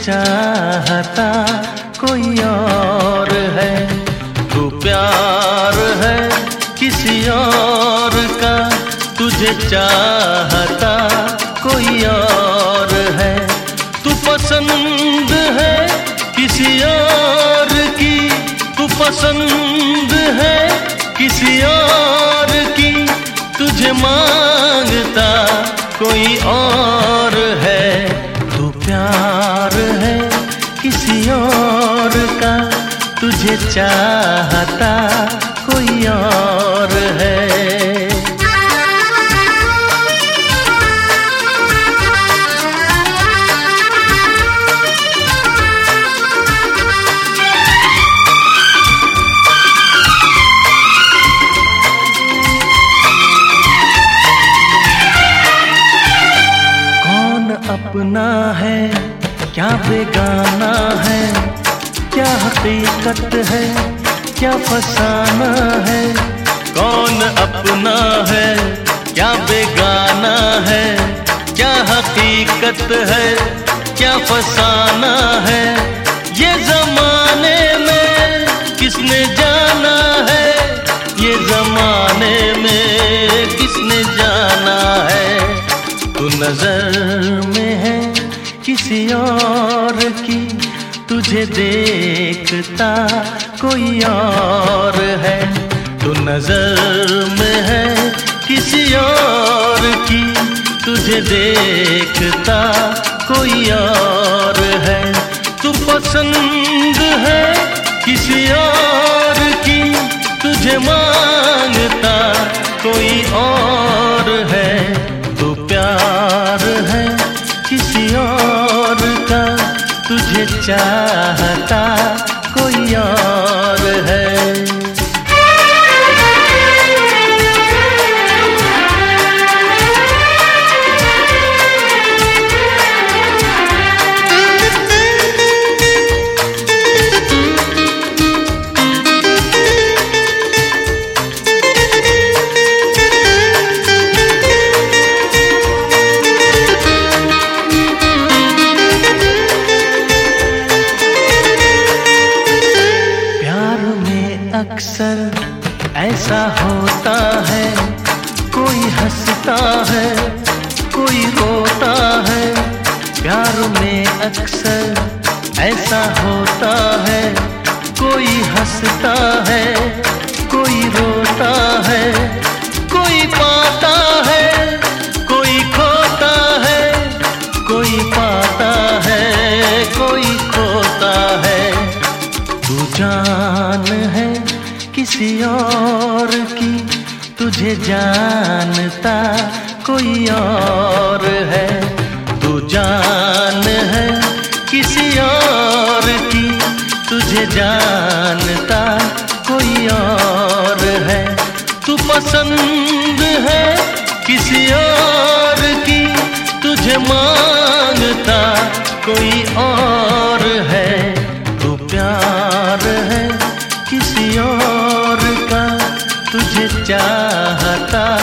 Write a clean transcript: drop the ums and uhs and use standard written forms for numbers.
चाहता कोई और है। तू प्यार है किसी और का, तुझे चाहता कोई और है। तू पसंद है किसी और की, तू पसंद है किसी और की, तुझे मांगता कोई और है। तू प्यार है किसी और का, तुझे चाहता कोई और है। अपना है क्या बेगाना है, क्या हकीकत है क्या फसाना है। कौन अपना है क्या बेगाना है, क्या हकीकत है क्या फसाना है। ये जमाने में किसने जाना है, ये जमाने में किसने जाना है। तू नजर में है किसी और की, तुझे देखता कोई और है। तू नजर में है किसी और की, तुझे देखता कोई और है। तू पसंद है किसी और की, तुझे मांगता कोई और है। तू प्यार है किसी और का, तुझे चाहता कोई और है। अक्सर ऐसा होता है, कोई हंसता है कोई रोता है। प्यार में अक्सर ऐसा होता है, कोई हंसता है कोई रोता है। कोई पाता है कोई खोता है, कोई पाता है कोई खोता है। तू जान है किसी और की, तुझे जानता कोई और है। तू जान है किसी और की, तुझे जानता कोई और है। तू पसंद है किसी और की, तुझे मांगता कोई और है। तू प्यार है किसी और का, तुझे चाहता